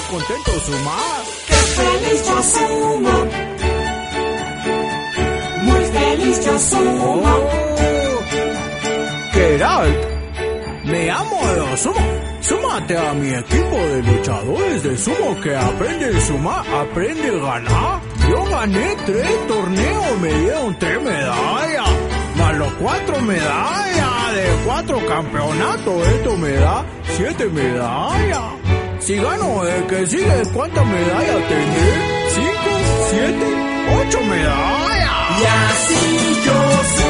contento sumar. ¡Qué feliz yo sumo! Muy feliz yo sumo. Geralt, me amo de sumo. Súmate a mi equipo de luchadores de sumo que aprende a sumar, aprende a ganar. Yo gané 3 torneos, me dieron 3 medallas, más los 4 medallas de 4 campeonatos, esto me da 7 medallas. Si gano el que sigue, ¿cuántas medallas tendré? 5, 7, 8 medallas. Y así yo